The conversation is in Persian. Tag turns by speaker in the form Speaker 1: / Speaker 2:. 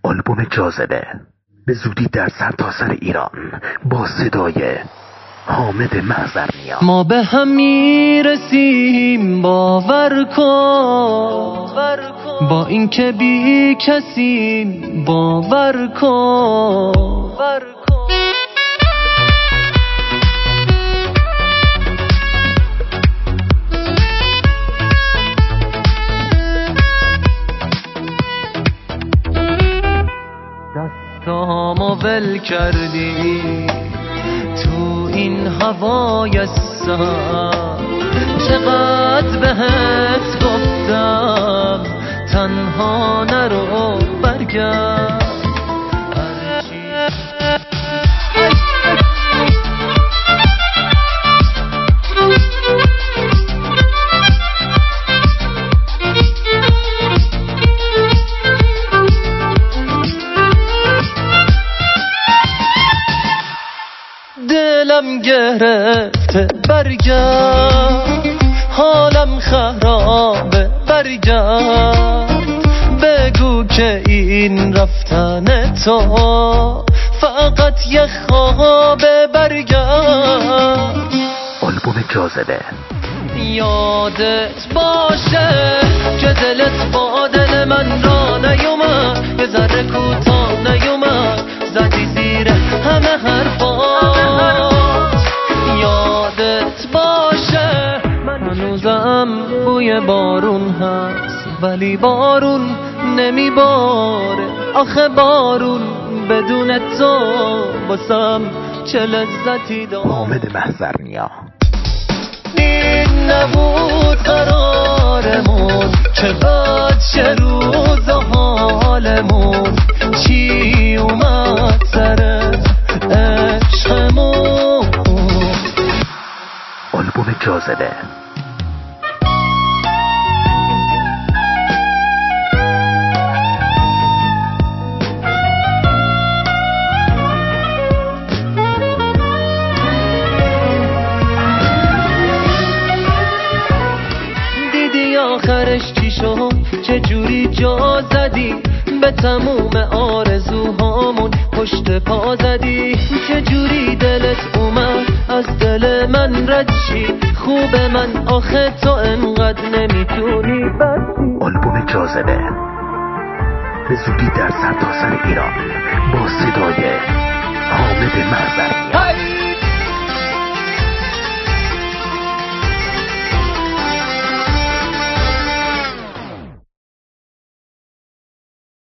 Speaker 1: آلبوم جاذبه به زودی در سرتاسر ایران با صدای حامد محضرنیا.
Speaker 2: ما به هم میرسیم باور کن، با این که بی کسی باور کن. دستامو ول کردی تو این هوای سرد، چقدر بهت گفتم تنها نرو برگرد. دلم گرفته برگرد، حالم خرابه برگرد، بگو که این رفتن تو فقط یه خوابه برگرد.
Speaker 1: آلبوم جاذبه.
Speaker 2: یادت باشه که دلت با دل من را نیومد، یه ذره کوتاه نیومد، زدی زیر همه حرفات. یادت باشه من هنوزم بوی بارون هست، ولی بارون نمیباره. آخه بارون بدون تو باسم چه لذتی داره.
Speaker 1: حامد محضرنیا.
Speaker 2: این نبود قرارمون که بد چه روز و حالمون، چی اومد سر عشقمون.
Speaker 1: آلبوم جاذبه.
Speaker 2: آخرش چی شد؟ چه جوری جا زدی به تموم آرزوهامون، پشت پا زدی. چه جوری دلت اومد از دل من رد شی؟ خوب من آخه تو انقدر نمیتونی بسی.
Speaker 1: آلبوم جاذبه به زودی در سرتاسر ایران با صدای حامد محضرنیا.